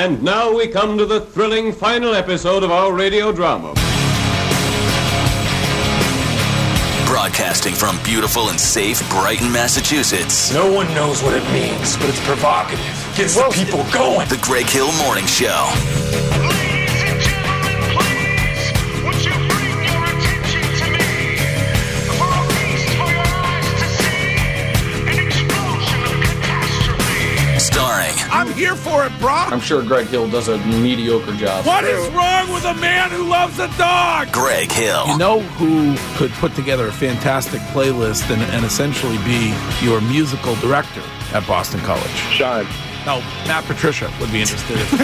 And now we come to the thrilling final episode of our radio drama. Broadcasting from beautiful and safe Brighton, Massachusetts. No one knows what it means, but it's provocative. Gets the people going. The Greg Hill Morning Show. Ladies and gentlemen, please, would you bring your attention to me? For a feast for your eyes to see, an explosion of catastrophe. Starring. I'm here for it, brah. I'm sure Greg Hill does a mediocre job. What is wrong with a man who loves a dog? Greg Hill. You know who could put together a fantastic playlist and essentially be your musical director at Boston College? Sean. No, Matt Patricia would be interested in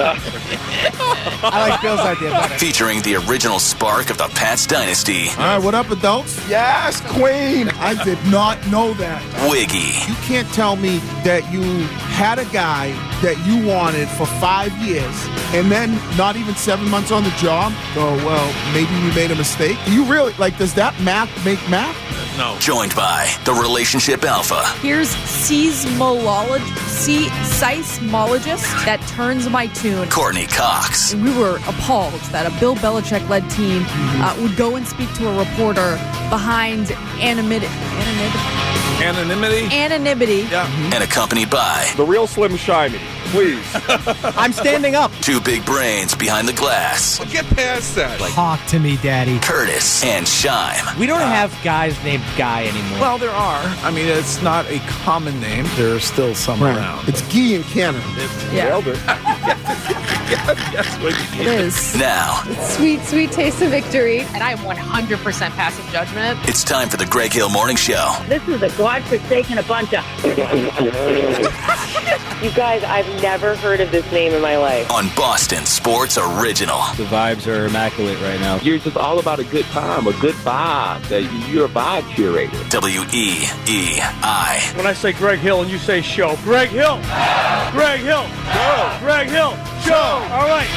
I like Bill's idea better. Featuring the original spark of the Pats dynasty. All right, what up, adults? Yes, Queen. I did not know that. Wiggy. You can't tell me that you had a guy that you wanted for 5 years and then not even 7 months on the job go, well, maybe we made a mistake. You really, does that math make math? No. Joined by the relationship alpha. Here's seismologist that turns my tune. Courtney Cox. We were appalled that a Bill Belichick-led team would go and speak to a reporter behind anonymity. Yeah. And accompanied by The real Slim Shiny, please. I'm standing up. two big brains behind the glass. Get past that. Talk to me, Daddy. Curtis and Shime. We don't have guys named Guy anymore. Well, there are. I mean, it's not a common name. There are still some around. It's Guy in Canada. Yeah, Nailed it. it is. Now, Sweet, sweet taste of victory. And I am 100% passive judgment. it's time for the Greg Hill Morning Show. This is a godforsaken bunch of... You guys, I've never heard of this name in my life. On Boston Sports Original. The vibes are immaculate right now. You're just all about a good time, a good vibe. You're a vibe curator. WEEI. When I say Greg Hill and you say show, Greg Hill! Greg Hill! Show! Greg Hill! Show! All right.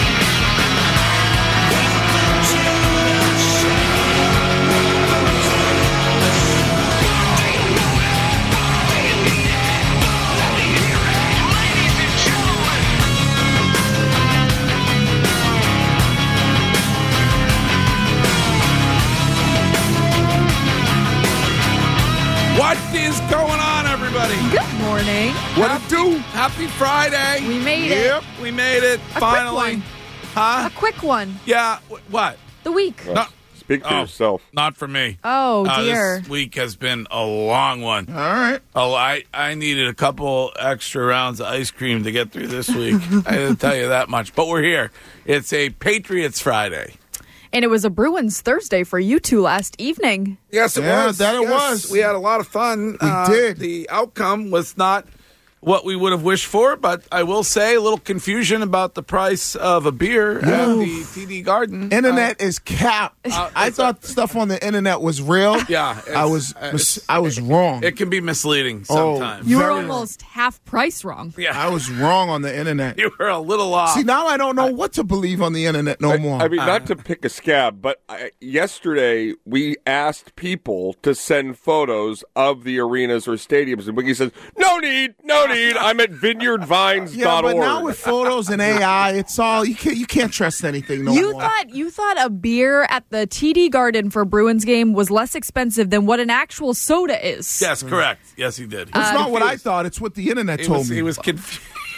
What is going on, everybody? Good morning. What it do? Happy Friday. We made it. Yep, we made it. A Finally. quick one. Huh? A quick one. Yeah. What? The week. No, Speak for yourself. not for me. Oh, dear. This week has been a long one. All right. Oh, I needed a couple extra rounds of ice cream to get through this week. I didn't tell you that much. But we're here. It's a Patriots Friday. And it was a Bruins Thursday for you two last evening. Yes, it Yeah, was. that it Yes, was. We had a lot of fun. We did. The outcome was not what we would have wished for, but I will say a little confusion about the price of a beer at the TD Garden. Internet is cap. I thought stuff on the internet was real. Yeah, I was wrong. It can be misleading Oh, sometimes. You were Very almost half price wrong. Yeah, I was wrong on the internet. you were a little off. See, now I don't know what to believe on the internet no more. I mean, not to pick a scab, but yesterday we asked people to send photos of the arenas or stadiums, and Wiggy says, no need. I'm at vineyardvines.org. Yeah, but now with photos and AI, it's all you can't trust anything no You more. thought a beer at the TD Garden for a Bruins game was less expensive than what an actual soda is. Yes, correct. Yes, he did. It's not what I thought. It's what the internet told me. He was confused.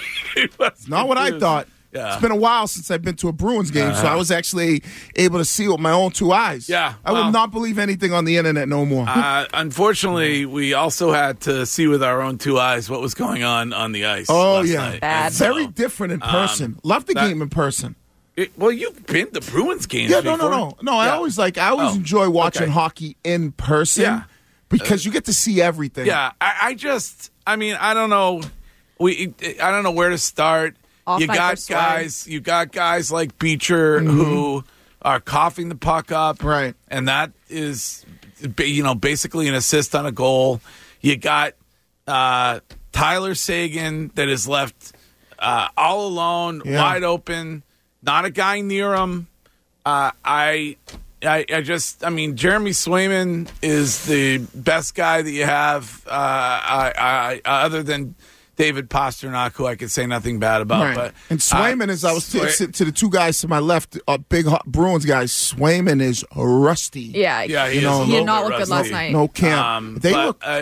It's not what I thought. Yeah. It's been a while since I've been to a Bruins game, so I was actually able to see it with my own two eyes. Yeah, I well- will not believe anything on the internet no more. Unfortunately, we also had to see with our own two eyes what was going on the ice. Oh, last yeah. night. Bad. And so, Very different in person. Love the game in person. well, you've been to Bruins games. Yeah, before. no. I Yeah. always Oh, enjoy watching okay. hockey in person Yeah. because you get to see everything. Yeah, I don't know. I don't know where to start. I'll You fight got for swag. guys like Beecher who are coughing the puck up, Right. And that is, basically an assist on a goal. You got Tyler Seguin that is left all alone, wide open, not a guy near him. Jeremy Swayman is the best guy that you have, other than David Pasternak, who I could say nothing bad about. Right. But and Swayman is, I was to the two guys to my left, big Bruins guys, Swayman is rusty. Yeah, he did not look good last night. No camp. They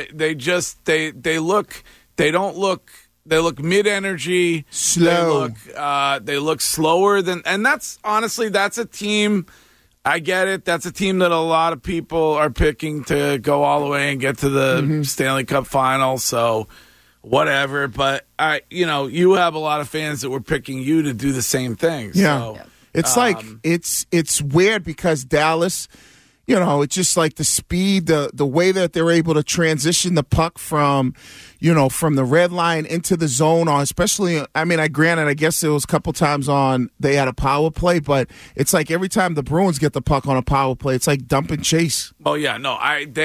look mid-energy. Slow. They look slower than, and that's a team. I get it. That's a team that a lot of people are picking to go all the way and get to the Stanley Cup final. So whatever. But you have a lot of fans that were picking you to do the same thing. Yeah. So, it's like it's weird because Dallas, it's just like the speed, the way that they're able to transition the puck from the red line into the zone, especially, I guess it was a couple times they had a power play, but it's like every time the Bruins get the puck on a power play, it's like dump and chase. Oh yeah, no,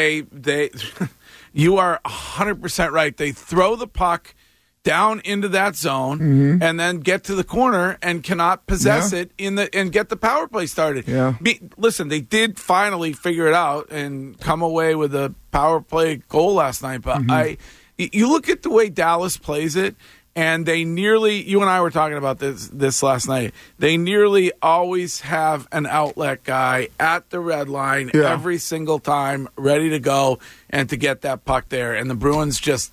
you are 100% right. They throw the puck down into that zone and then get to the corner and cannot possess it and get the power play started. Yeah. Listen, they did finally figure it out and come away with a power play goal last night, but you look at the way Dallas plays it, and they nearly, you and I were talking about this last night, they nearly always have an outlet guy at the red line every single time, ready to go and to get that puck there, and the Bruins just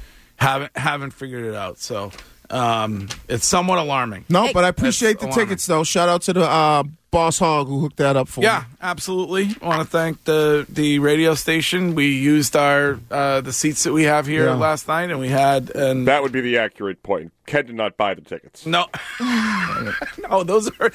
haven't figured it out. So it's somewhat alarming. No, but I appreciate the tickets, though. Shout out to the Boss Hog who hooked that up for me. Yeah, absolutely. I want to thank the radio station. We used the seats that we have here last night, and we had that would be the accurate point. Ken did not buy the tickets. No, no, those are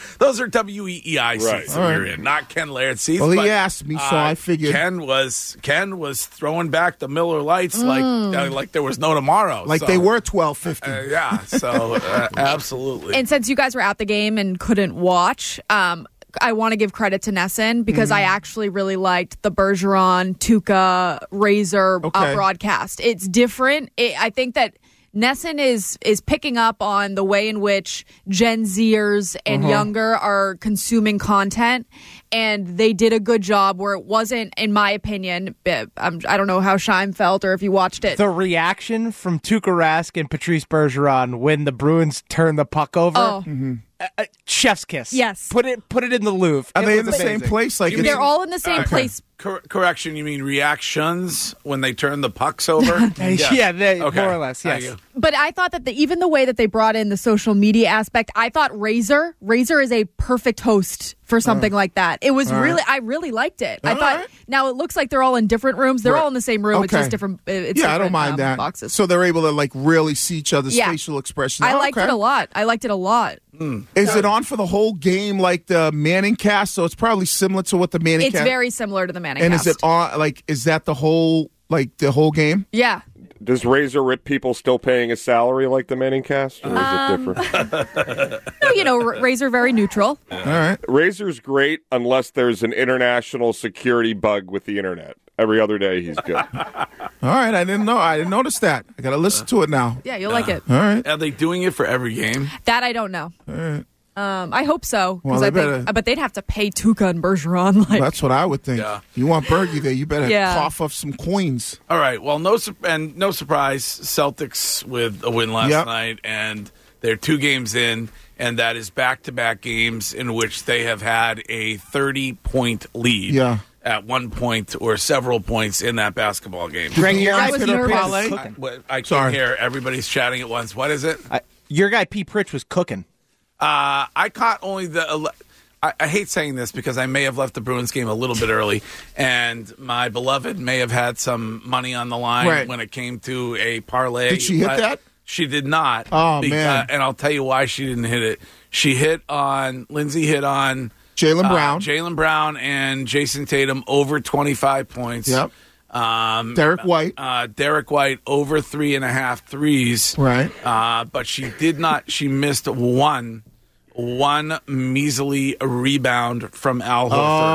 WEEI seats that we were in, not Ken Laird seats. Well, he asked me, so I figured Ken was throwing back the Miller Lights like there was no tomorrow. Like they were $12.50. Yeah, so absolutely. And since you guys were at the game and couldn't watch, I want to give credit to Nesson because I actually really liked the Bergeron, Tuukka, Razor broadcast. It's different. I think that Nesson is picking up on the way in which Gen Zers and younger are consuming content, and they did a good job where it wasn't, in my opinion, I don't know how Scheim felt or if you watched it. The reaction from Tuukka Rask and Patrice Bergeron when the Bruins turned the puck over. Chef's kiss. Yes. Put it in the Louvre. Are they in the same place? Like they're all in the same place. Correction, you mean reactions when they turn the pucks over? More or less, yes. But I thought that even the way that they brought in the social media aspect, I thought Razor is a perfect host for something like that. It was I really liked it. I thought, now it looks like they're all in different rooms. They're all in the same room. It's just different. I don't mind that. Boxes. So they're able to really see each other's facial expressions. I liked it a lot. Is it on for the whole game like the Manning cast? So it's probably similar to what the Manning cast. It's very similar to the Manning and cast. Is it on? Is that the whole game? Yeah. Does Razor Rip people still paying a salary like the Manning cast, or is it different? No, Razor very neutral. All right. Razor's great unless there's an international security bug with the internet. Every other day he's good. All right, I didn't know. I didn't notice that. I got to listen to it now. Yeah, you'll like it. All right. Are they doing it for every game? That I don't know. All right. I hope so. Well, but they'd have to pay Tuukka and Bergeron. That's what I would think. Yeah. You want Bergie there, you better cough up some coins. All right. Well, no surprise, Celtics with a win last night, and they're 2 games in, and that is back-to-back games in which they have had a 30-point lead. Yeah. At one point or several points in that basketball game. Greg, I was nervous. I can't hear. Everybody's chatting at once. What is it? Your guy, Pete Pritch, was cooking. I caught only I hate saying this because I may have left the Bruins game a little bit early, and my beloved may have had some money on the line when it came to a parlay. Did she hit that? She did not. Oh, man. And I'll tell you why she didn't hit it. Lindsay hit on Jaylen Brown and Jason Tatum over 25 points. Yep. Derek White over 3.5 threes. Right. But she did not. She missed one measly rebound from Al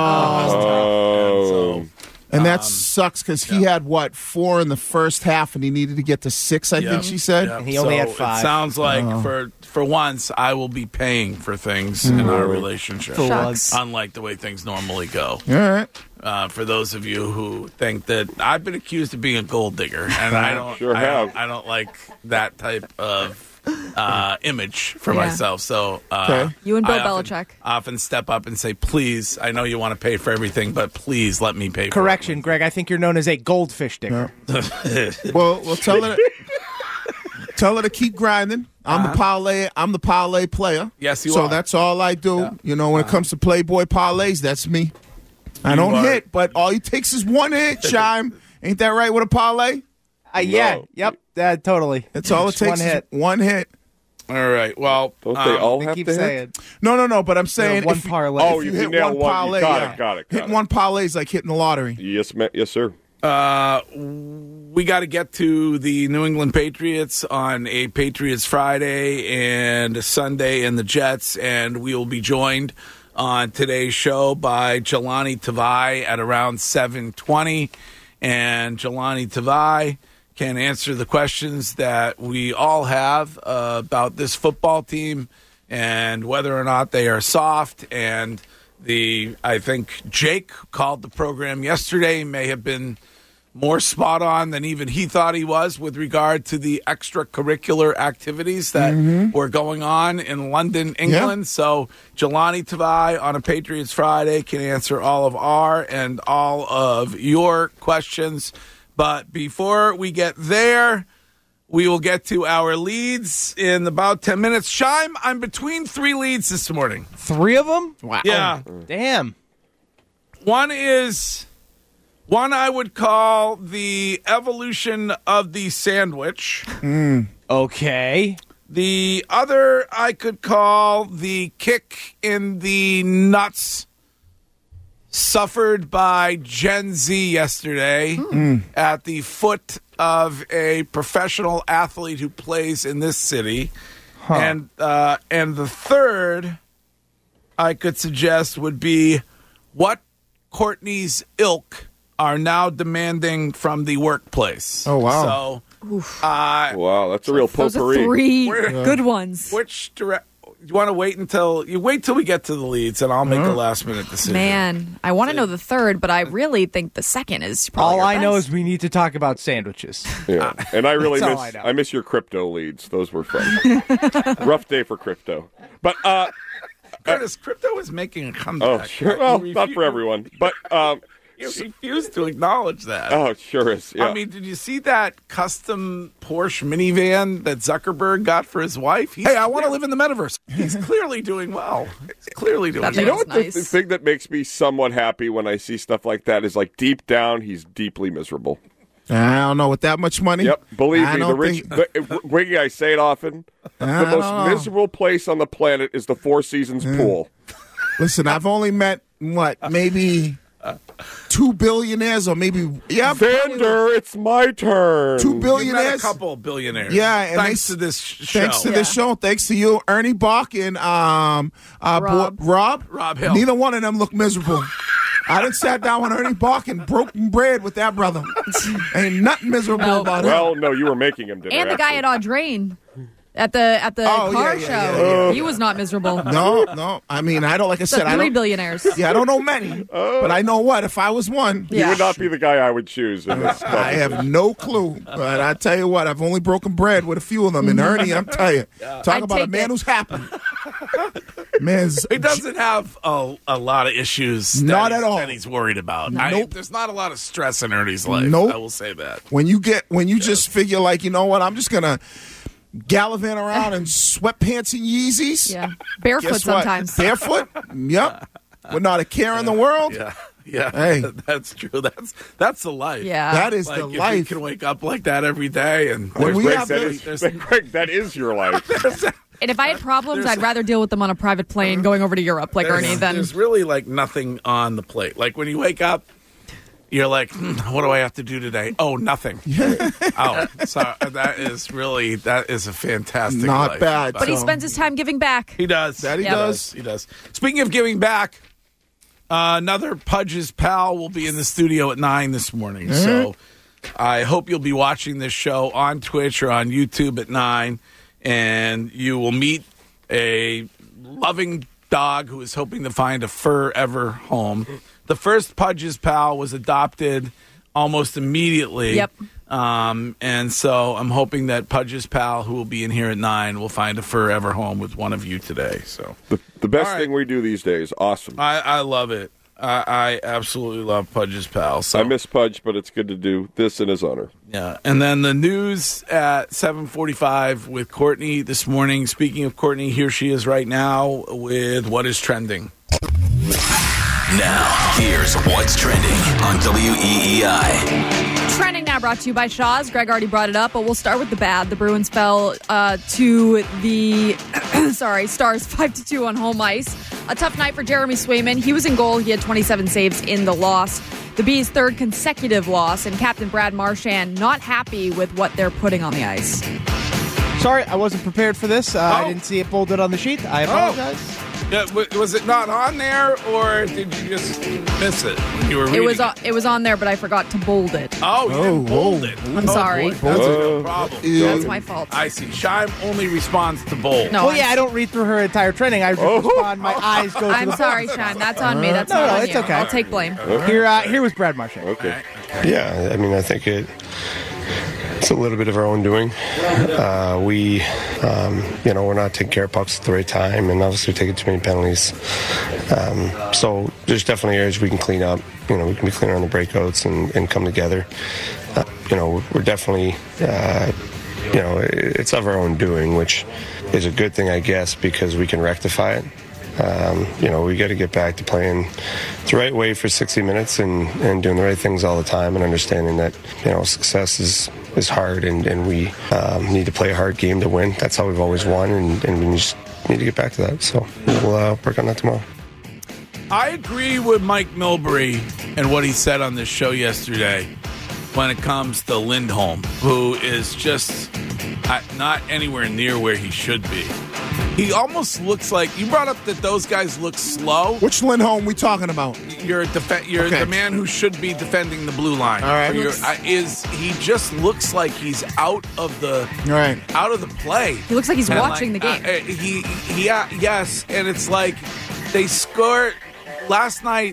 Horford. And that sucks because he had 4 in the first half, and he needed to get to 6. I think she said. And he only had 5. It sounds like for once I will be paying for things in our relationship, unlike the way things normally go. All right. For those of you who think that I've been accused of being a gold digger, and I don't like that type of image for myself. So you and Bill I Belichick often step up and say, "Please, I know you want to pay for everything, but please let me pay." Correction, Greg. I think you're known as a goldfish digger. Well, tell her. Tell her to keep grinding. I'm the parlay player. Yes, you are. So that's all I do. Yeah. You know, when it comes to Playboy parlays, that's me. I don't hit, but all it takes is one hit, Chime. Ain't that right with a parlay? Yeah. Yep. Totally. That's all it takes. One hit. All right. Well, don't they all have to hit? No. But I'm saying one parlay. Oh, you hit one parlay. Got it. Hitting one parlay is like hitting the lottery. Yes, sir. We got to get to the New England Patriots on a Patriots Friday and a Sunday and the Jets, and we will be joined on today's show by Jelani Tavai at around 7:20, and Jelani Tavai can answer the questions that we all have about this football team and whether or not they are soft. And I think Jake called the program yesterday, may have been more spot on than even he thought he was with regard to the extracurricular activities that were going on in London, England. Yeah. So Jelani Tavai on a Patriots Friday can answer all of our and all of your questions. But before we get there, we will get to our leads in about 10 minutes. Shime, I'm between 3 leads this morning. 3 of them? Wow. Yeah. Damn. One I would call the evolution of the sandwich. Okay. The other I could call the kick in the nuts suffered by Gen Z yesterday at the foot of a professional athlete who plays in this city. And the third I could suggest would be what Courtney's ilk are now demanding from the workplace. Oh, wow. So, wow, that's a real potpourri. Those are 3 good ones. You want to wait till we get to the leads, and I'll make a last-minute decision. Man, I want to know the third, but I really think the second is probably all I know is we need to talk about sandwiches. Yeah, and I really miss your crypto leads. Those were fun. Rough day for crypto, but Curtis, crypto is making a comeback. Oh, sure. Well, not for everyone, but. You refuse to acknowledge that. Oh, it sure is. Yeah. I mean, did you see that custom Porsche minivan that Zuckerberg got for his wife? Hey, I want to live in the metaverse. He's clearly doing well. You know what the thing that makes me somewhat happy when I see stuff like that is, like, deep down, he's deeply miserable. I don't know, with that much money? Yep, believe me, Wiggy, I say it often, the most miserable place on the planet is the Four Seasons pool. Listen, I've only met, maybe 2 billionaires, or maybe Vander, it's my turn. 2 billionaires, met a couple of billionaires. Yeah, and thanks to this show. Thanks to this show. Thanks to you, Ernie Bach and Rob Hill. Neither one of them look miserable. I done sat down with Ernie Bach and broken bread with that brother. Ain't nothing miserable about it. Well, no, you were making him dinner. And the guy at Audrain. At the car show. Yeah. He was not miserable. No. I mean, I don't, like I said, 3 billionaires. Yeah, I don't know many, but I know what, if I was one. He would not be the guy I would choose in this I have no clue, but I tell you what, I've only broken bread with a few of them, and Ernie, I'm telling you, talk about a man who's happy. He doesn't have a lot of issues not at all that he's worried about. Nope. There's not a lot of stress in Ernie's life. Nope. I will say that. When you just figure, like, you know what, I'm just gonna gallivant around in sweatpants and Yeezys. Yeah, barefoot sometimes. Barefoot. Yep. With not a care in the world. Yeah. Hey, that's true. That's the life. Yeah, that is like, the if life. You can wake up like that every day, and Greg, that is your life. And if I had problems, I'd rather deal with them on a private plane going over to Europe, like Ernie. Then there's really like nothing on the plate. Like when you wake up, you're like, what do I have to do today? Oh, nothing. So that is a fantastic Not life. bad. But he spends his time giving back. He does. That he does. He does. Speaking of giving back, another Pudge's pal will be in the studio at 9 this morning. So I hope you'll be watching this show on Twitch or on YouTube at 9, and you will meet a loving dog who is hoping to find a forever home. the first Pudge's Pal was adopted almost immediately. Yep. And so I'm hoping that Pudge's Pal, who will be in here at 9, will find a forever home with one of you today. So the best thing we do these days. Awesome. I love it. I absolutely love Pudge's Pal. So I miss Pudge, but it's good to do this in his honor. Yeah, and then the news at 7:45 with Courtney this morning. Speaking of Courtney, here she is right now with what is trending. Now, here's what's trending on WEEI. Trending now brought to you by Shaw's. Greg already brought it up, but we'll start with the bad. The Bruins fell to the Stars 5-2 on home ice. A tough night for Jeremy Swayman. He was in goal. He had 27 saves in the loss. The Bees' third consecutive loss, and Captain Brad Marchand not happy with what they're putting on the ice. Sorry, I wasn't prepared for this. I didn't see it bolded on the sheet. I apologize. Yeah, was it not on there, or did you just miss it when you were reading It was on there, but I forgot to bold it. Oh, you didn't bold it. I'm sorry. That's no problem. That's my fault. I see. Shime only responds to bold. No, I don't read through her entire training. I just respond. My eyes go to I'm the sorry, Shime. That's on me. That's not on it's you. okay. I'll take blame. Here was Brad Marchand. Okay. Yeah, I mean, I think it's a little bit of our own doing. We're not taking care of pucks at the right time, and obviously we're taking too many penalties. So there's definitely areas we can clean up. We can be cleaner on the breakouts and come together. We're definitely, it's of our own doing, which is a good thing, I guess, because we can rectify it. We got to get back to playing the right way for 60 minutes and doing the right things all the time, and understanding that, success is hard, and we need to play a hard game to win. That's how we've always won, and we just need to get back to that. So we'll work on that tomorrow. I agree with Mike Milbury and what he said on this show yesterday when it comes to Lindholm, who is just not anywhere near where he should be. He almost looks like, you brought up that those guys look slow. Which Lindholm we talking about? You're the man who should be defending the blue line. All right. He just looks like he's out of the play. He looks like he's watching the game. Yes, and it's like they scored last night.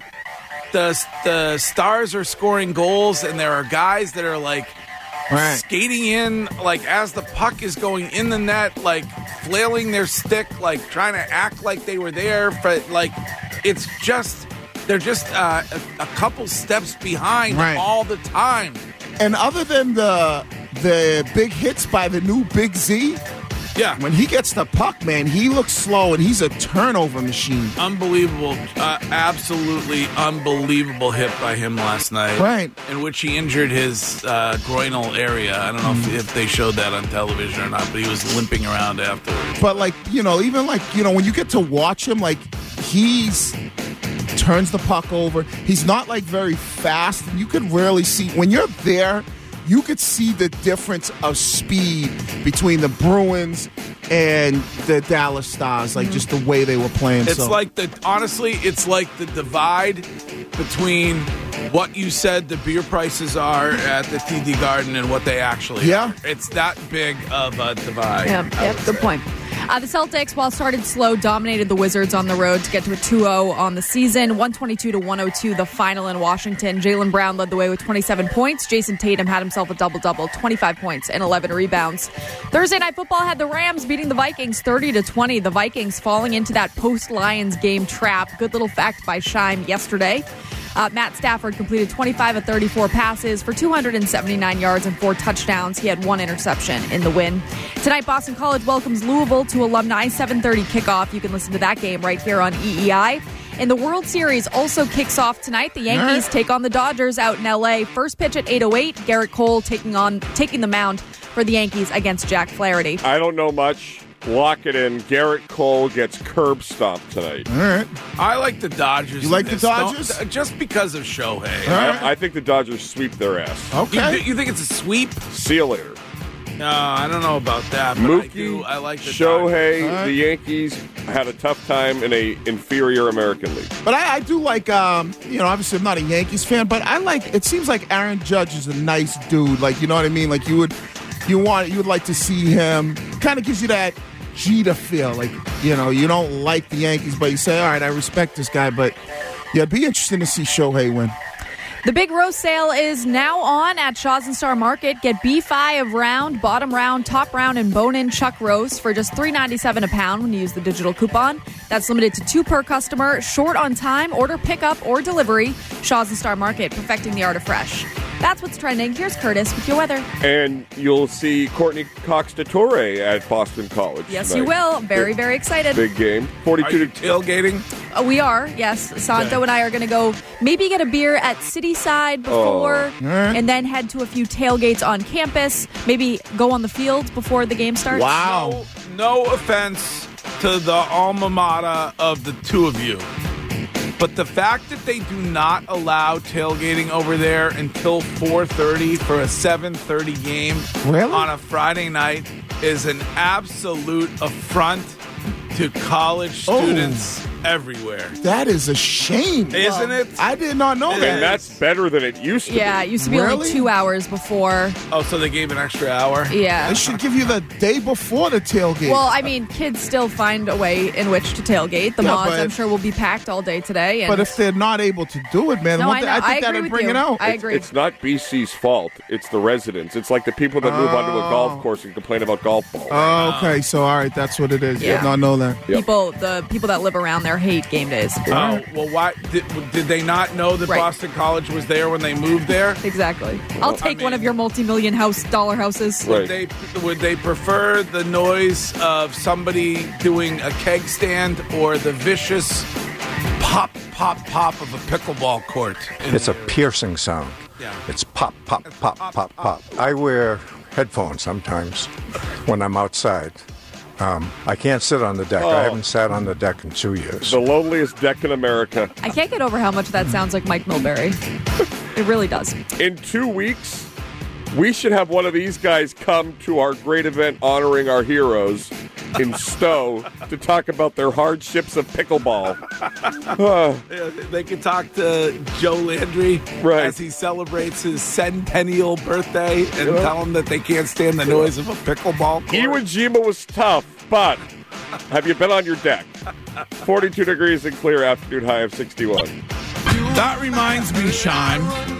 The Stars are scoring goals, and there are guys that are like skating in, like as the puck is going in the net, like flailing their stick, like trying to act like they were there. But like, it's just they're just a couple steps behind all the time. And other than the big hits by the new Big Z. Yeah. When he gets the puck, man, he looks slow, and he's a turnover machine. Unbelievable. Absolutely unbelievable hit by him last night. Right. In which he injured his groinal area. I don't know if they showed that on television or not, but he was limping around afterwards. But, when you get to watch him, he's turns the puck over. He's not, very fast. You could rarely see. When you're there, you could see the difference of speed between the Bruins and the Dallas Stars, just the way they were playing. It's it's like the divide between what you said the beer prices are at the TD Garden and what they actually are. It's that big of a divide. Yep, good point. The Celtics, while started slow, dominated the Wizards on the road to get to a 2-0 on the season. 122-102, the final in Washington. Jaylen Brown led the way with 27 points. Jason Tatum had himself a double-double, 25 points and 11 rebounds. Thursday Night Football had the Rams beating the Vikings 30-20. The Vikings falling into that post-Lions game trap. Good little fact by Shime yesterday. Matt Stafford completed 25 of 34 passes for 279 yards and 4 touchdowns. He had 1 interception in the win. Tonight, Boston College welcomes Louisville to Alumni, 7:30 kickoff. You can listen to that game right here on EEI. And the World Series also kicks off tonight. The Yankees take on the Dodgers out in L.A. First pitch at 8:08. Garrett Cole taking the mound for the Yankees against Jack Flaherty. I don't know much. Lock it in. Garrett Cole gets curb stomped tonight. All right. I like the Dodgers. You like the Dodgers? Just because of Shohei. Right. I think the Dodgers sweep their ass. Okay. You think it's a sweep? See you later. No, I don't know about that. But Mookie, I like the Shohei, Dodgers. the Yankees had a tough time in a inferior American League. But I do like, obviously I'm not a Yankees fan, but it seems like Aaron Judge is a nice dude. You know what I mean? You would like to see him. Kind of gives you that Jeter feel. You don't like the Yankees, but you say, all right, I respect this guy, but Yeah, it'd be interesting to see Shohei win. The big roast sale is now on at Shaw's and Star Market. Get beef-eye of round, bottom round, top round, and bone-in chuck roast for just $3.97 a pound when you use the digital coupon. That's limited to 2 per customer, short on time, order pickup or delivery. Shaw's and Star Market, perfecting the art of fresh. That's what's trending. Here's Curtis with your weather. And you'll see Courtney Cox DeTore at Boston College. Yes, tonight. you will. Very excited. Big game. 42 Are you tailgating? We are, yes. Santo and I are going to go maybe get a beer at Cityside before and then head to a few tailgates on campus. Maybe go on the field before the game starts. Wow. No offense to the alma mater of the two of you. But the fact that they do not allow tailgating over there until 4:30 for a 7:30 game on a Friday night is an absolute affront to college students everywhere. That is a shame. Isn't it? I did not know that. And that's better than it used to be. Yeah, it used to be only 2 hours before. Oh, so they gave an extra hour? Yeah. They should give you the day before the tailgate. Well, I mean, kids still find a way in which to tailgate. The mods, but- I'm sure, will be packed all day today. And but if they're not able to do it, man, No, I know. I I think that agree would with bring you. it out. I agree. It's not BC's fault. It's the residents. It's like the people that move onto a golf course and complain about golf balls. Oh, okay. So, all right, that's what it is. Yeah. Did not know that. the people that live around there hate game days. Oh, well, why did they not know that Right. Boston College was there when they moved there? Exactly. I'll take one of your multi-million dollar houses. Would they prefer the noise of somebody doing a keg stand or the vicious pop, pop, pop of a pickleball court? It's a piercing sound. Yeah. It's pop, pop, pop, pop, pop. I wear headphones sometimes when I'm outside. I can't sit on the deck. I haven't sat on the deck in 2 years. The loneliest deck in America. I can't get over how much that sounds like Mike Milbury. It really does. In 2 weeks, we should have one of these guys come to our great event honoring our heroes in Stowe to talk about their hardships of pickleball. They could talk to Joe Landry as he celebrates his centennial birthday and tell him that they can't stand the noise of a pickleball court. Iwo Jima was tough, but have you been on your deck? 42 degrees and clear, afternoon high of 61. That reminds me, Shime,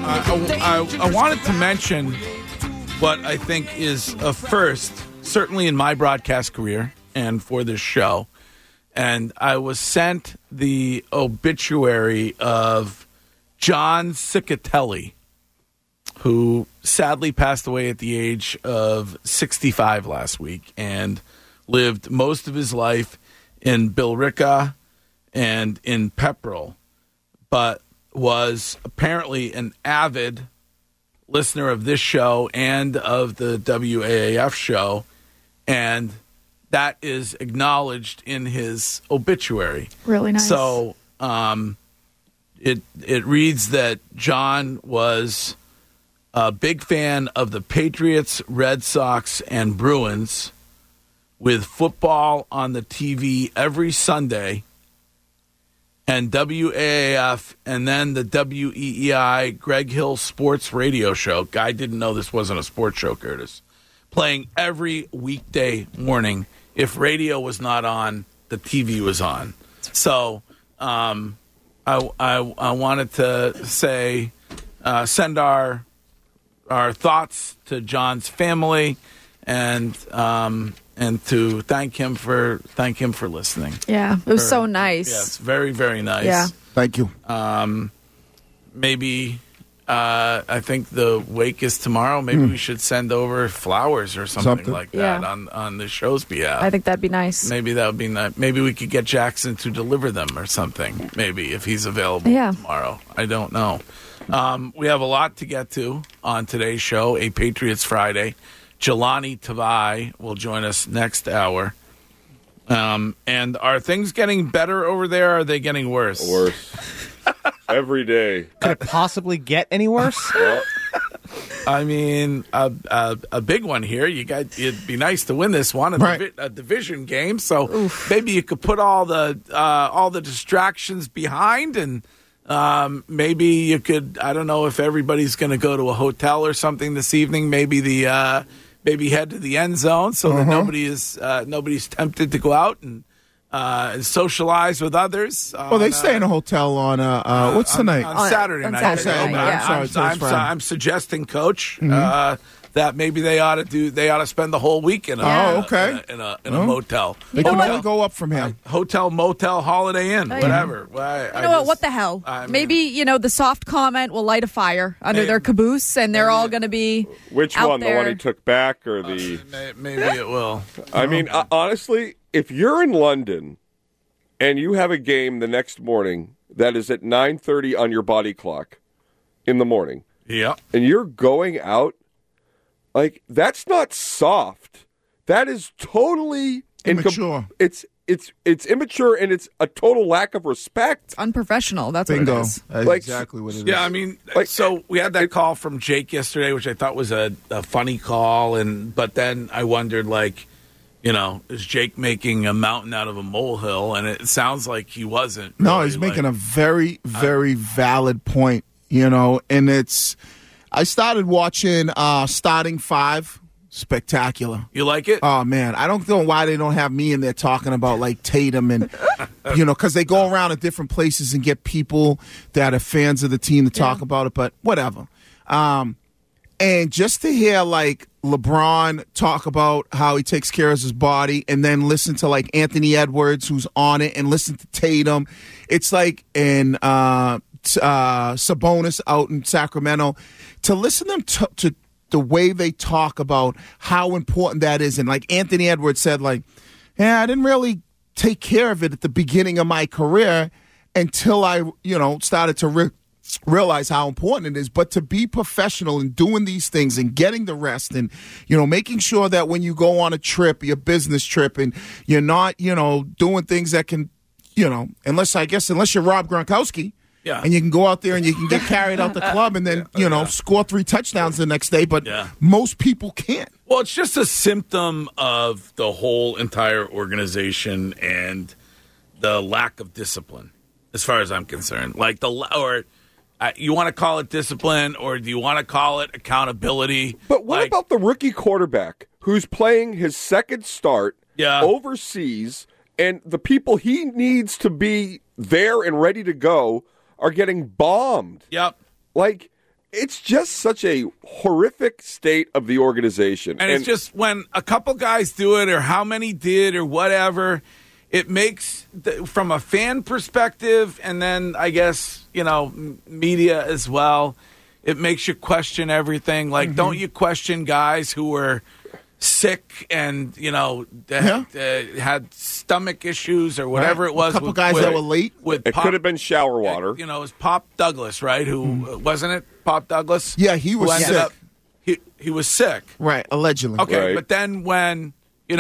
I wanted to mention what I think is a first, certainly in my broadcast career and for this show. And I was sent the obituary of John Ciccatelli, who sadly passed away at the age of 65 last week and lived most of his life in Billerica and in Pepperell, but was apparently an avid listener of this show and of the WAAF show, and that is acknowledged in his obituary. Really nice. So it reads that John was a big fan of the Patriots, Red Sox, and Bruins, with football on the TV every Sunday, and WAAF, and then the WEEI Greg Hill Sports Radio Show. Guy didn't know this wasn't a sports show, Curtis. Playing every weekday morning. If radio was not on, the TV was on. So I wanted to say, send our thoughts to John's family, and to thank him for listening. Yeah, it was so nice. Yes, very, very nice. Yeah. Thank you. Maybe I think the wake is tomorrow. Maybe we should send over flowers or something like that on the show's behalf. I think that'd be nice. Maybe that would be nice. Maybe we could get Jackson to deliver them or something. Maybe if he's available tomorrow. I don't know. We have a lot to get to on today's show. A Patriots Friday. Jelani Tavai will join us next hour. And are things getting better over there, or are they getting worse? Worse. Every day. Could it possibly get any worse? I mean, a big one here. It'd be nice to win this one, a division game. So maybe you could put all the distractions behind, and maybe you could. I don't know if everybody's going to go to a hotel or something this evening. Maybe maybe head to the end zone so that nobody's tempted to go out and socialize with others. Well, they stay in a hotel on what's tonight? On Saturday night. On Saturday night, I'm suggesting, Coach, that maybe they ought to spend the whole week in a motel. They can only go up from here. Hotel, motel, Holiday Inn, whatever. What the hell? Maybe the soft comment will light a fire under their caboose, and they're all going to be which out one? there. The one he took back, or the? Maybe it will. I mean, honestly, if you're in London and you have a game the next morning that is at 9:30 on your body clock in the morning, yeah, and you're going out. Like, that's not soft. That is totally immature. It's immature, and it's a total lack of respect. It's unprofessional. That's Bingo. what it is. That's exactly what it is. Yeah, I mean, so we had that call from Jake yesterday, which I thought was a funny call, but then I wondered, is Jake making a mountain out of a molehill? And it sounds like he wasn't. No, he's making a very, very valid point, and it's... I started watching Starting Five. Spectacular. You like it? Oh, man. I don't know why they don't have me in there talking about, Tatum and, because they go around to different places and get people that are fans of the team to talk about it, but whatever. And just to hear, LeBron talk about how he takes care of his body and then listen to, Anthony Edwards, who's on it, and listen to Tatum. It's and Sabonis out in Sacramento, to listen to them to the way they talk about how important that is. And Anthony Edwards said, I didn't really take care of it at the beginning of my career until I, started to realize how important it is. But to be professional in doing these things and getting the rest and, making sure that when you go on a trip, your business trip, and you're not, doing things that can, unless you're Rob Gronkowski. Yeah. And you can go out there and you can get carried out the club and then, score 3 touchdowns the next day. But most people can't. Well, it's just a symptom of the whole entire organization and the lack of discipline, as far as I'm concerned. You want to call it discipline, or do you want to call it accountability? But what about the rookie quarterback who's playing his second start overseas, and the people he needs to be there and ready to go are getting bombed? Yep. It's just such a horrific state of the organization. And it's just when a couple guys do it, or how many did, or whatever, it makes, from a fan perspective, and then I guess, media as well, it makes you question everything. Don't you question guys who were sick and, had stomach issues or whatever it was. A couple guys that were late. It could have been shower water. It was Pop Douglas, right? Who wasn't it? Pop Douglas? Yeah, he was sick. He was sick. Right, allegedly. Okay, right. But then when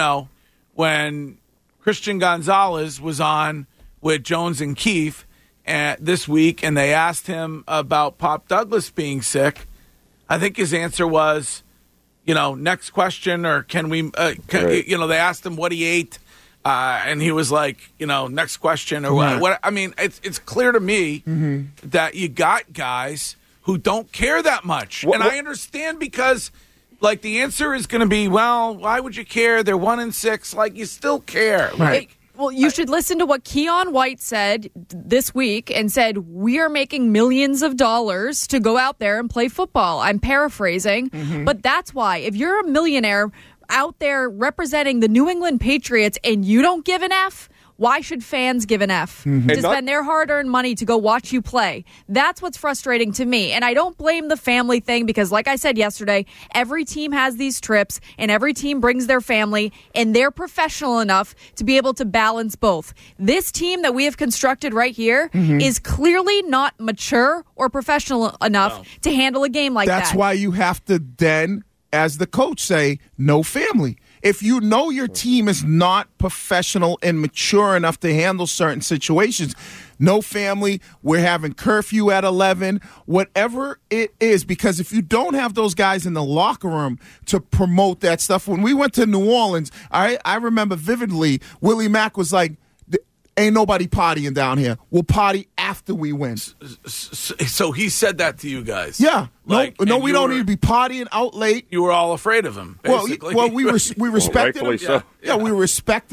Christian Gonzalez was on with Jones and Keefe this week, and they asked him about Pop Douglas being sick, I think his answer was, next question, or can we, they asked him what he ate, and he was like, next question, or what. I mean, it's clear to me that you got guys who don't care that much. And I understand, because, the answer is going to be, well, why would you care? They're 1-6. You still care. Right. Well, you should listen to what Keon White said this week, and said, we are making millions of dollars to go out there and play football. I'm paraphrasing, but that's why. If you're a millionaire out there representing the New England Patriots and you don't give an F, why should fans give an F to spend their hard-earned money to go watch you play? That's what's frustrating to me. And I don't blame the family thing, because like I said yesterday, every team has these trips and every team brings their family, and they're professional enough to be able to balance both. This team that we have constructed right here is clearly not mature or professional enough to handle a game like that. That's why you have to then, as the coach, say, no family. If you know your team is not professional and mature enough to handle certain situations, no family, we're having curfew at 11, whatever it is. Because if you don't have those guys in the locker room to promote that stuff, when we went to New Orleans, I remember vividly, Willie Mack was like, ain't nobody partying down here. We'll party after we win. So he said that to you guys? Yeah. No, we don't need to be partying out late. You were all afraid of him, basically. Well, we respected him. So. Yeah, we respected him.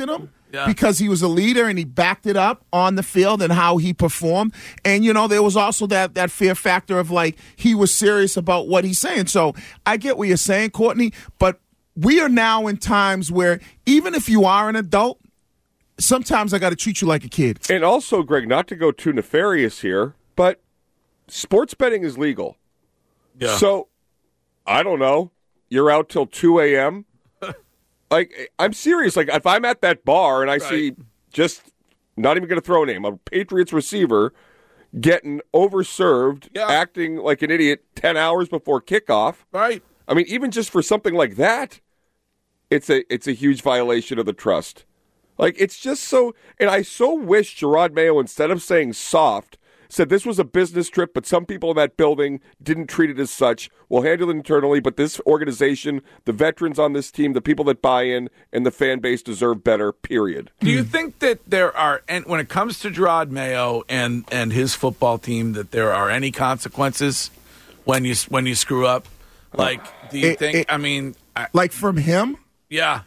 because he was a leader and he backed it up on the field and how he performed. And, there was also that fear factor of, like, he was serious about what he's saying. So I get what you're saying, Courtney, but we are now in times where even if you are an adult, sometimes I got to treat you like a kid. And also, Greg, not to go too nefarious here, but sports betting is legal. Yeah. So, I don't know, you're out till 2 a.m.? Like, I'm serious. Like, if I'm at that bar and I see just, not even going to throw a name, a Patriots receiver getting overserved, acting like an idiot 10 hours before kickoff. Right. I mean, even just for something like that, it's a huge violation of the trust. Like, it's just so, and I so wish Jerod Mayo, instead of saying soft, said this was a business trip, but some people in that building didn't treat it as such. We'll handle it internally, but this organization, the veterans on this team, the people that buy in, and the fan base deserve better, period. Do you think that there are, and when it comes to Jerod Mayo and his football team, that there are any consequences when you screw up? Like, do you think, like from him? Yeah.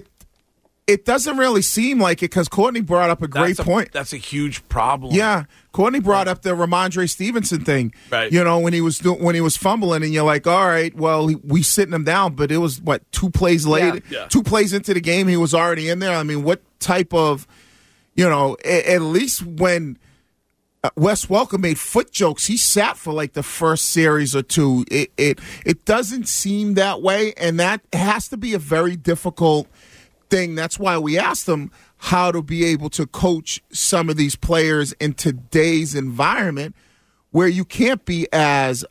It doesn't really seem like it because Courtney brought up a great point. That's a huge problem. Yeah, Courtney brought up the Ramondre Stevenson thing. Right. When he was fumbling, and you're like, all right, well, we sitting him down, but it was 2 plays later, 2 plays into the game, he was already in there. I mean, what type of, at least when Wes Welker made foot jokes, he sat for like the first series or two. It doesn't seem that way, and that has to be a very difficult thing. That's why we asked them how to be able to coach some of these players in today's environment where you can't be as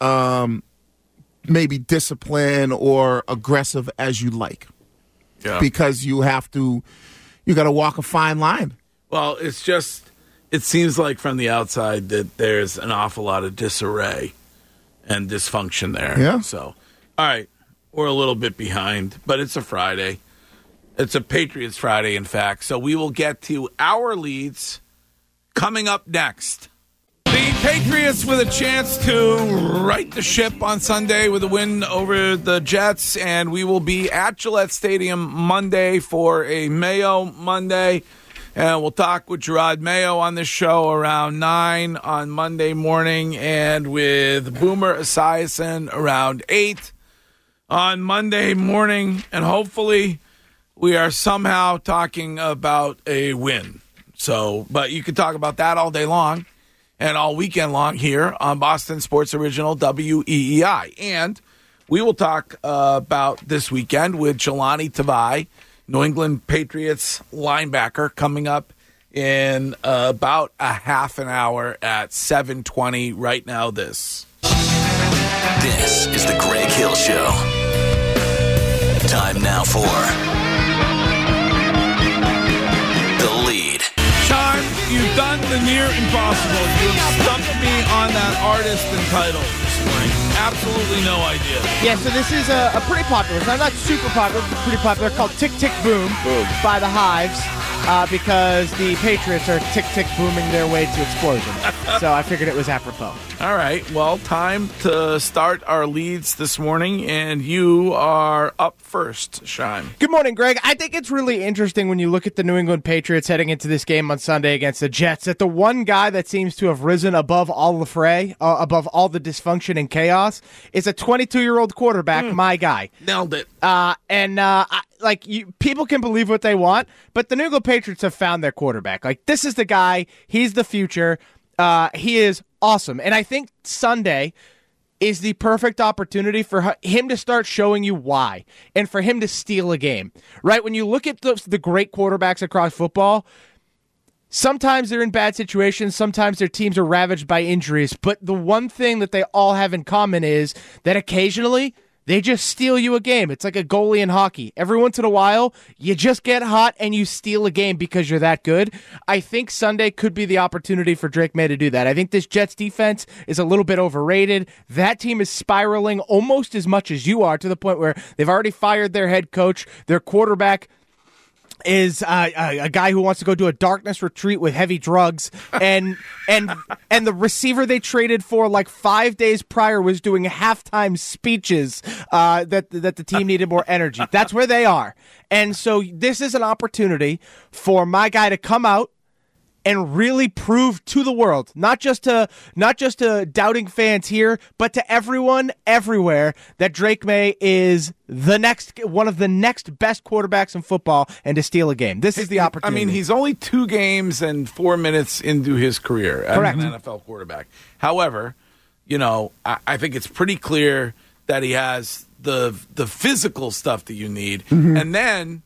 maybe disciplined or aggressive as you like. Yeah. Because you got to walk a fine line. Well, it seems like from the outside that there's an awful lot of disarray and dysfunction there. Yeah. So, all right, we're a little bit behind, but it's a Friday. It's a Patriots Friday, in fact. So we will get to our leads coming up next. The Patriots with a chance to right the ship on Sunday with a win over the Jets, and we will be at Gillette Stadium Monday for a Mayo Monday. And we'll talk with Jerod Mayo on this show around 9 on Monday morning, and with Boomer Esiason around 8 on Monday morning, and hopefully we are somehow talking about a win. So, but you can talk about that all day long and all weekend long here on Boston Sports Original WEEI. And we will talk about this weekend with Jelani Tavai, New England Patriots linebacker, coming up in about a half an hour at 7:20 right now. This is the Greg Hill Show. Time now for The Lead. Sean, you've done the near impossible. You've stumped me on that artist and title this morning. Absolutely no idea. Yeah, so this is a pretty popular. It's not super popular, but pretty popular. Called Tick Tick Boom by the Hives. Because the Patriots are tick-tick booming their way to explosion. So I figured it was apropos. All right. Well, time to start our leads this morning, and you are up first, Sean. Good morning, Greg. I think it's really interesting when you look at the New England Patriots heading into this game on Sunday against the Jets, that the one guy that seems to have risen above all the fray, above all the dysfunction and chaos, is a 22-year-old quarterback, my guy. Nailed it. People can believe what they want, but the New England Patriots have found their quarterback. Like, this is the guy. He's the future. He is awesome. And I think Sunday is the perfect opportunity for him to start showing you why and for him to steal a game, right? When you look at the great quarterbacks across football, sometimes they're in bad situations. Sometimes their teams are ravaged by injuries. But the one thing that they all have in common is that occasionally they just steal you a game. It's like a goalie in hockey. Every once in a while, you just get hot and you steal a game because you're that good. I think Sunday could be the opportunity for Drake May to do that. I think this Jets defense is a little bit overrated. That team is spiraling almost as much as you are, to the point where they've already fired their head coach. Their quarterback is a guy who wants to go do a darkness retreat with heavy drugs, and the receiver they traded for like 5 days prior was doing halftime speeches that the team needed more energy. That's where they are, and so this is an opportunity for my guy to come out and really prove to the world, not just to doubting fans here, but to everyone everywhere, that Drake May is one of the next best quarterbacks in football, and to steal a game. This is the opportunity. I mean, he's only 2 games and 4 minutes into his career as an NFL quarterback. However, I think it's pretty clear that he has the physical stuff that you need, and then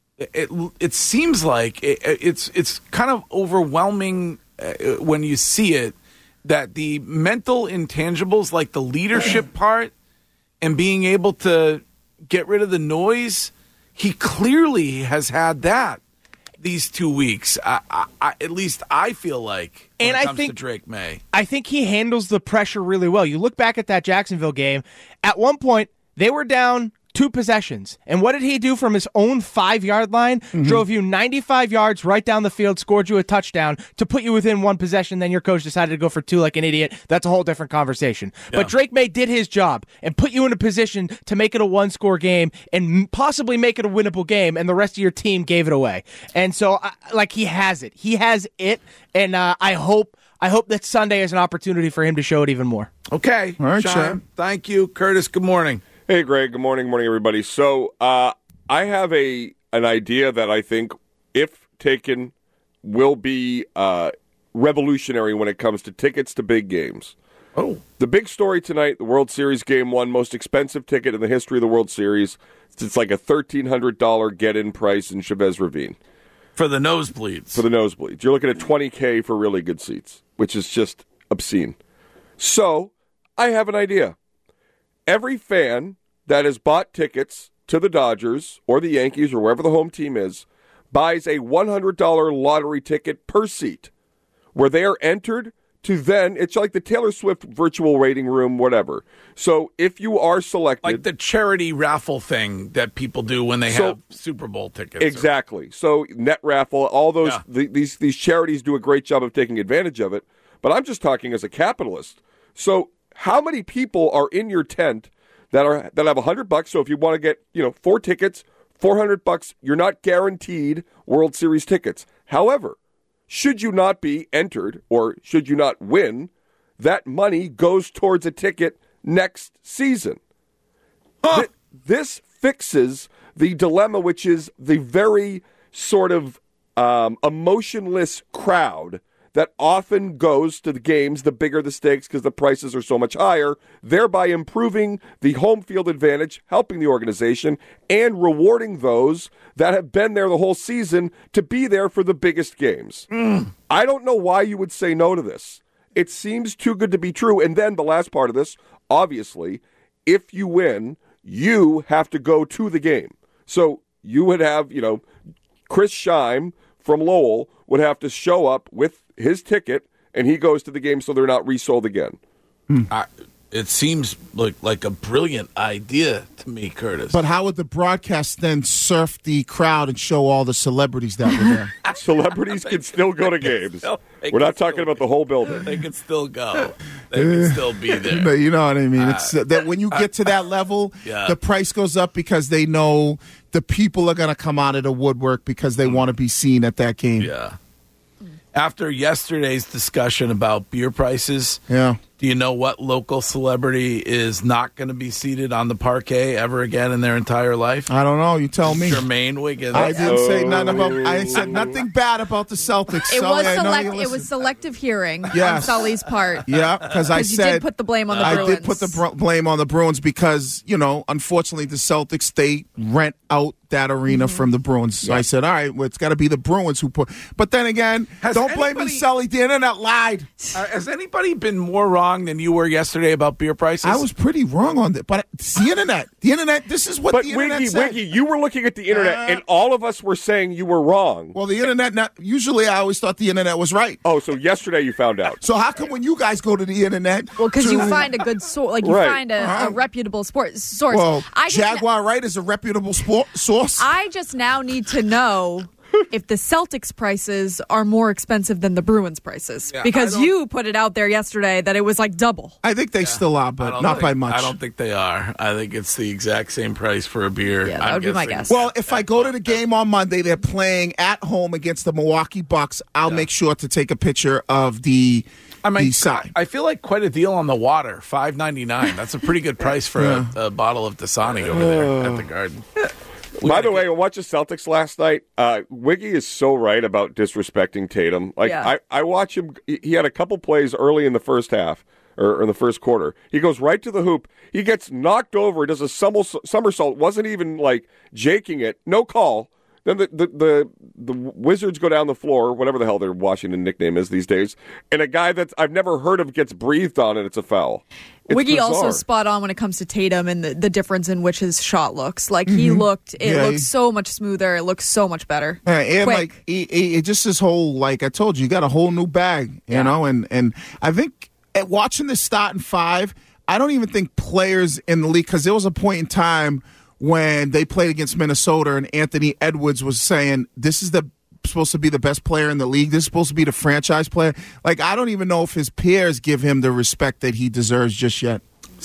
it seems like it's kind of overwhelming when you see it, that the mental intangibles, like the leadership part and being able to get rid of the noise, he clearly has had that these 2 weeks. At least I feel like when it comes to Drake May. I think he handles the pressure really well. You look back at that Jacksonville game, at one point they were down 2 possessions. And what did he do from his own 5-yard line? Drove you 95 yards right down the field, scored you a touchdown to put you within 1 possession. Then your coach decided to go for 2 like an idiot. That's a whole different conversation. Yeah. But Drake May did his job and put you in a position to make it a 1-score game and possibly make it a winnable game, and the rest of your team gave it away. And so, he has it. He has it, and I hope that Sunday is an opportunity for him to show it even more. Okay. All right, Sean. Thank you. Curtis, good morning. Hey, Greg. Good morning. Morning, everybody. So I have an idea that I think, if taken, will be revolutionary when it comes to tickets to big games. Oh. The big story tonight, the World Series Game 1, most expensive ticket in the history of the World Series. It's like a $1,300 get-in price in Chavez Ravine. For the nosebleeds. You're looking at $20K for really good seats, which is just obscene. So I have an idea. Every fan that has bought tickets to the Dodgers or the Yankees or wherever the home team is buys a $100 lottery ticket per seat, where they are entered to then, it's like the Taylor Swift virtual waiting room, whatever. So if you are selected... Like the charity raffle thing that people do when they have Super Bowl tickets. Exactly. So net raffle, all those, these charities do a great job of taking advantage of it. But I'm just talking as a capitalist. So how many people are in your tent that have $100? So if you want to get 4 tickets, $400, you're not guaranteed World Series tickets. However, should you not be entered or should you not win, that money goes towards a ticket next season. This fixes the dilemma, which is the very sort of emotionless crowd that often goes to the games, the bigger the stakes because the prices are so much higher, thereby improving the home field advantage, helping the organization, and rewarding those that have been there the whole season to be there for the biggest games. I don't know why you would say no to this. It seems too good to be true. And then the last part of this, obviously, if you win, you have to go to the game. So you would have, Chris Scheim from Lowell would have to show up with his ticket, and he goes to the game so they're not resold again. It seems like a brilliant idea to me, Curtis. But how would the broadcast then surf the crowd and show all the celebrities that were there? Celebrities can still go to games. We're not talking about the whole building. They can still go. They can still be there. You know what I mean? It's that when you get to that level, the price goes up because they know the people are going to come out of the woodwork because they want to be seen at that game. Yeah. After yesterday's discussion about beer prices, do you know what local celebrity is not going to be seated on the parquet ever again in their entire life? I don't know. You tell me. Jermaine Wiggins. I didn't say nothing about. I said nothing bad about the Celtics. It was selective hearing on Sully's part. Yeah, because I said you did put the blame on the Bruins. I did put the blame on the Bruins because unfortunately the Celtics, they rent out that arena from the Bruins. So I said, all right, well, it's got to be the Bruins who put. But then again, don't blame me, Sully. The internet lied. Has anybody been more wrong than you were yesterday about beer prices? I was pretty wrong on that, but it's the internet. The internet. This is what the internet said. Wiggy, you were looking at the internet, and all of us were saying you were wrong. Well, the internet. Usually, I always thought the internet was right. Oh, so yesterday you found out. So how come when you guys go to the internet? Well, because you find a good source, find a reputable source. Well, Jaguar Wright is a reputable source. course. I just now need to know if the Celtics prices are more expensive than the Bruins prices. Yeah, because you put it out there yesterday that it was like double. I think they still are, but not by much. I don't think they are. I think it's the exact same price for a beer. Yeah, that would be my guess. Well, if I go to the game on Monday, they're playing at home against the Milwaukee Bucks. I'll make sure to take a picture of the side. I feel like quite a deal on the water, $5.99. That's a pretty good price for a bottle of Dasani over there at the Garden. By the way, I watched the Celtics last night. Wiggy is so right about disrespecting Tatum. I watch him. He had a couple plays early in the first half or in the first quarter. He goes right to the hoop. He gets knocked over. He does a somersault. Wasn't even like jaking it. No call. Then the Wizards go down the floor, whatever the hell their Washington nickname is these days, and a guy that I've never heard of gets breathed on, and it's a foul. It's Wiggy bizarre. also spot on when it comes to Tatum and the difference in which his shot looks. Like he looked so much smoother. It looks so much better. And Quick. like it just this whole, like I told you got a whole new bag, you know. And I think watching this starting five, I don't even think players in the league, because there was a point in time when they played against Minnesota and Anthony Edwards was saying, this is supposed to be the best player in the league. This is supposed to be the franchise player. Like, I don't even know if his peers give him the respect that he deserves just yet.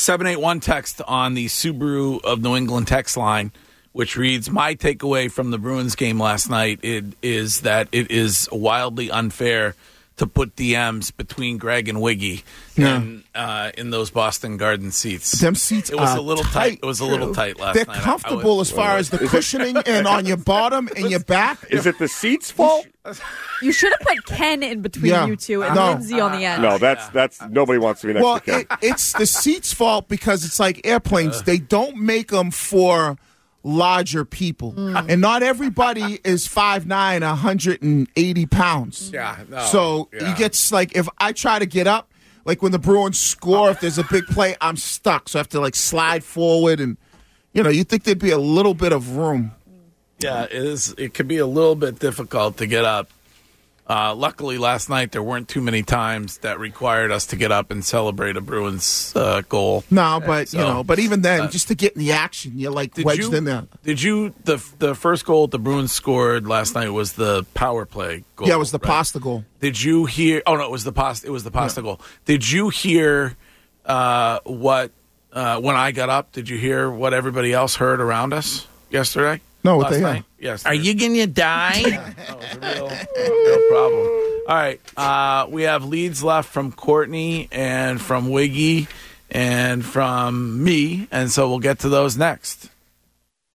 781 text on the Subaru of New England text line, which reads, my takeaway from the Bruins game last night is that it is wildly unfair to put DMs between Greg and Wiggy in those Boston Garden seats. Them seats it was are a little tight. It was a little tight last They're night. comfortable as far as the cushioning and on your bottom and your back. Is it the seats' fault? You should have put Ken in between you two and Lindsay on the end. No, that's nobody wants to be next to Ken. It's the seats' fault because it's like airplanes. They don't make them for larger people. And not everybody is 5'9", 180 pounds. You get, like, if I try to get up, like when the Bruins score, if there's a big play, I'm stuck. So I have to, like, slide forward. And, you think there'd be a little bit of room. Yeah, it is. It could be a little bit difficult to get up. Luckily, last night there weren't too many times that required us to get up and celebrate a Bruins goal. No, but but even then, just to get in the action, you're like wedged in there. Did you the first goal the Bruins scored last night was the power play goal? Yeah, it was the pasta goal. Did you hear? Oh no, it was the pasta. It was the pasta goal. Did you hear what when I got up? Did you hear what everybody else heard around us yesterday? No, what they had. Yes. Are you going to die? That was a real problem. All right. We have leads left from Courtney and from Wiggy and from me, and so we'll get to those next.